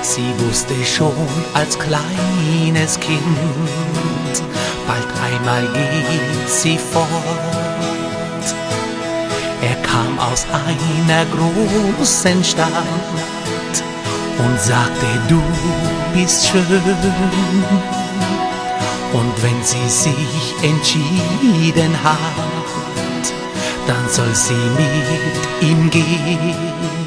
Sie wusste schon als kleines Kind, bald einmal geht sie fort. Er kam aus einer großen Stadt und sagte, du bist schön. Und wenn sie sich entschieden hat, dann soll sie mit ihm gehen.